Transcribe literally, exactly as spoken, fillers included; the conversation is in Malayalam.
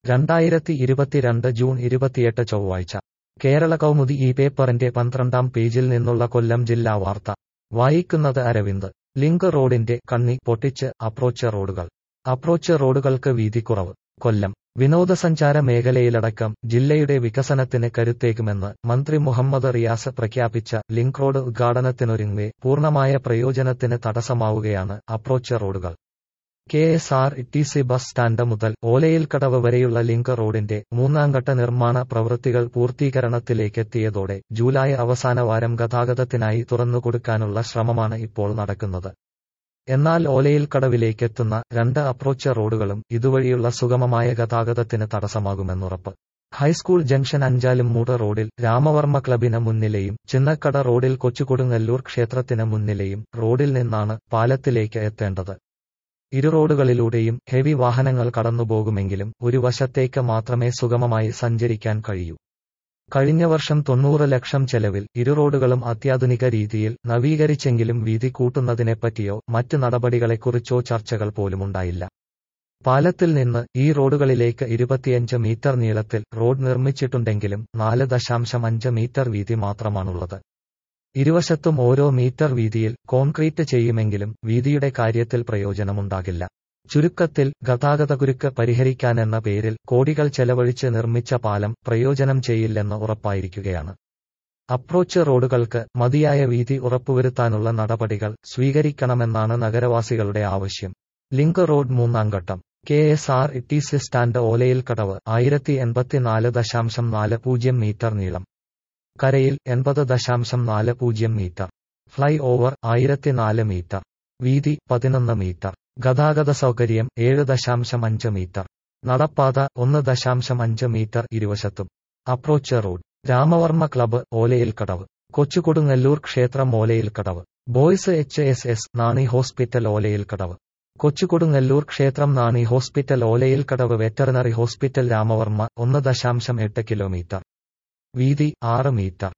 രണ്ടായിരത്തി ഇരുപത്തിരണ്ട് ജൂൺ ഇരുപത്തിയെട്ട് ചൊവ്വാഴ്ച കേരള കൗമുദി ഈ പേപ്പറിന്റെ പന്ത്രണ്ടാം പേജിൽ നിന്നുള്ള കൊല്ലം ജില്ലാ വാർത്ത വായിക്കുന്നത് അരവിന്ദ്. ലിങ്ക് റോഡിന്റെ കണ്ണി പൊട്ടിച്ച് അപ്രോച്ച് റോഡുകൾ. അപ്രോച്ച് റോഡുകൾക്ക് വീതി കുറവ്. കൊല്ലം വിനോദസഞ്ചാര മേഖലയിലടക്കം ജില്ലയുടെ വികസനത്തിന് കരുത്തേകുമെന്ന് മന്ത്രി മുഹമ്മദ് റിയാസ് പ്രഖ്യാപിച്ച ലിങ്ക് റോഡ് ഉദ്ഘാടനത്തിനൊരുങ്ങവെ പൂർണ്ണമായ പ്രയോജനത്തിന് തടസ്സമാവുകയാണ് അപ്രോച്ച് റോഡുകൾ. K S R T C bus stand മുതൽ ഓലയിൽക്കടവ് വരെയുള്ള ലിങ്ക് റോഡിന്റെ മൂന്നാംഘട്ട നിർമ്മാണ പ്രവൃത്തികൾ പൂർത്തീകരണത്തിലേക്കെത്തിയതോടെ ജൂലൈ അവസാന വാരം ഗതാഗതത്തിനായി തുറന്നുകൊടുക്കാനുള്ള ശ്രമമാണ് ഇപ്പോൾ നടക്കുന്നത്. എന്നാൽ ഓലയിൽക്കടവിലേക്കെത്തുന്ന രണ്ട് അപ്രോച്ച് റോഡുകളും ഇതുവഴിയുള്ള സുഗമമായ ഗതാഗതത്തിന് തടസ്സമാകുമെന്നുറപ്പ്. ഹൈസ്കൂൾ ജംഗ്ഷൻ അഞ്ചാലുംമൂട് റോഡിൽ രാമവർമ്മ ക്ലബിന് മുന്നിലെയും ചിന്നക്കട റോഡിൽ കൊച്ചുകൊടുങ്ങല്ലൂർ ക്ഷേത്രത്തിന് മുന്നിലെയും റോഡിൽ നിന്നാണ് പാലത്തിലേക്ക് എത്തേണ്ടത്. ഇരു റോഡുകളിലൂടെയും ഹെവി വാഹനങ്ങൾ കടന്നുപോകുമെങ്കിലും ഒരു വശത്തേക്ക് മാത്രമേ സുഗമമായി സഞ്ചരിക്കാൻ കഴിയൂ. കഴിഞ്ഞ വർഷം തൊണ്ണൂറ് ലക്ഷം ചെലവിൽ ഇരു റോഡുകളും അത്യാധുനിക രീതിയിൽ നവീകരിച്ചെങ്കിലും വീതി കൂട്ടുന്നതിനെപ്പറ്റിയോ മറ്റ് നടപടികളെക്കുറിച്ചോ ചർച്ചകൾ പോലുമുണ്ടായില്ല. പാലത്തിൽ നിന്ന് ഈ റോഡുകളിലേക്ക് ഇരുപത്തിയഞ്ച് മീറ്റർ നീളത്തിൽ റോഡ് നിർമ്മിച്ചിട്ടുണ്ടെങ്കിലും നാല് ദശാംശം അഞ്ച് മീറ്റർ വീതി മാത്രമാണുള്ളത്. ഇരുവശത്തും ഓരോ മീറ്റർ വീതിയിൽ കോൺക്രീറ്റ് ചെയ്യുമെങ്കിലും വീതിയുടെ കാര്യത്തിൽ പ്രയോജനമുണ്ടാകില്ല. ചുരുക്കത്തിൽ ഗതാഗതക്കുരുക്ക് പരിഹരിക്കാനെന്ന പേരിൽ കോടികൾ ചെലവഴിച്ച് നിർമ്മിച്ച പാലം പ്രയോജനം ചെയ്യില്ലെന്ന് ഉറപ്പായിരിക്കുകയാണ്. അപ്രോച്ച് റോഡുകൾക്ക് മതിയായ വീതി ഉറപ്പുവരുത്താനുള്ള നടപടികൾ സ്വീകരിക്കണമെന്നാണ് നഗരവാസികളുടെ ആവശ്യം. ലിങ്ക് റോഡ് മൂന്നാം ഘട്ടം. K S R T C stand Olayilkadavu ആയിരത്തി എൺപത്തിനാല് ദശാംശം നാല് പൂജ്യം മീറ്റർ നീളം. കരയിൽ എൺപത് ദശാംശം നാല് പൂജ്യം മീറ്റർ. ഫ്ലൈ ഓവർ ആയിരത്തി നാല് മീറ്റർ. വീതി പതിനൊന്ന് മീറ്റർ. ഗതാഗത സൗകര്യം ഏഴ് ദശാംശം അഞ്ച് മീറ്റർ. നടപ്പാത ഒന്ന് ദശാംശം അഞ്ച് മീറ്റർ ഇരുവശത്തും. Approach road. Ramavarma club Olayilkadavu. Kochukodungallur ക്ഷേത്രം Olayilkadavu. Boys H S S Nani hospital Olayilkadavu. Kochukodungallur ക്ഷേത്രം Nani hospital Olayilkadavu veterinary hospital Ramavarma ഒന്ന് ദശാംശം എട്ട് കിലോമീറ്റർ. വീതി ആറ് മീറ്റർ.